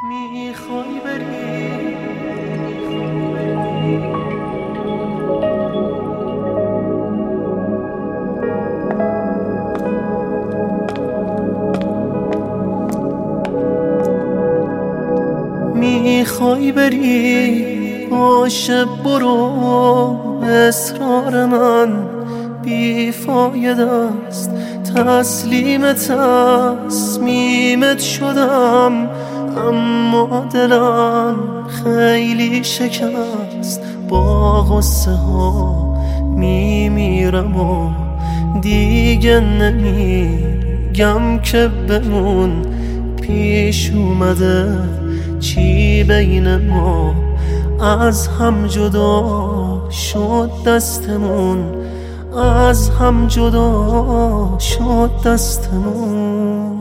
میخوای بری میخوای بری باشه برو، اصرار من بیفایده است، تسلیم تصمیمت شدم، اما دلم خیلی شکست، با غصه ها میمیرم و دیگه نمیگم که بمون، پیش اومده چی بین ما، از هم جدا شد دستمون، از هم جدا شد دستمون.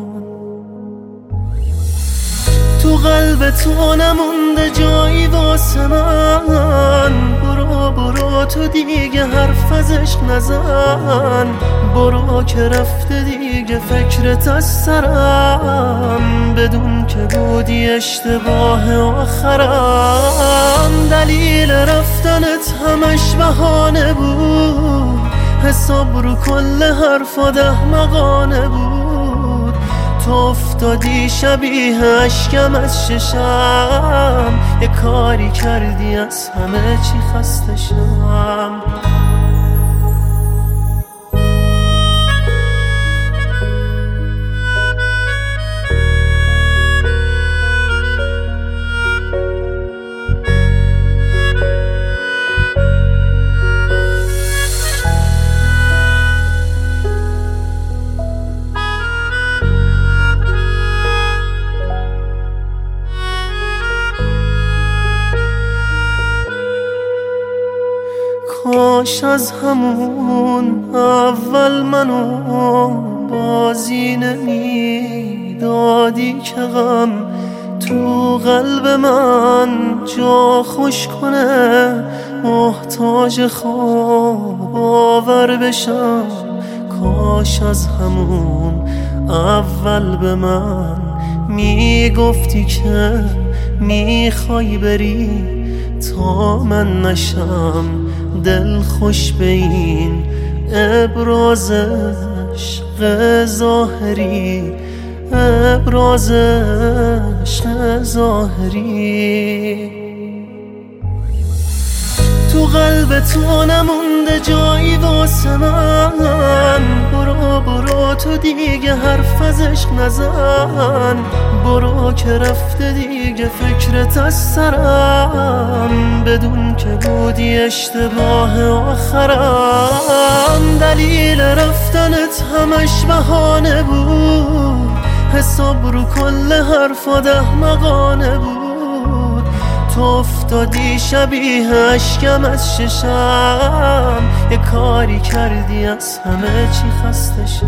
تو قلب تو نمونده جایی واسه من، برو برو تو دیگه حرف از عشق نزن، برو که رفته دیگه فکرت از سرم، بدون که بودی اشتباه آخرم، دلیل رفتنت همش بهانه بود، حساب رو کل حرفا احمقانه بود، تو افتادی شبیه اشکم از ششم، یه کاری کردی از همه چی خسته شم. کاش از همون اول منو بازی نمیدادی که غم تو قلب من جا خوش کنه، محتاج خواب آور بشم، کاش از همون اول به من میگفتی که میخوای بری، تا من نشم دل خوش به این ابراز عشق ظاهری، ابراز عشق ظاهری. تو قلب تو نمونده جایی واسه من، برو برو تو دیگه حرف از عشق نزن، برو که رفته دیگه فکرت از سرم، بدون که بودی اشتباه آخرم، دلیل رفتنت همش بهانه بود، حساب رو کل حرفا احمقانه بود، تو افتادی شبیه اشکم از ششم، یه کاری کردی از همه چی خسته شم.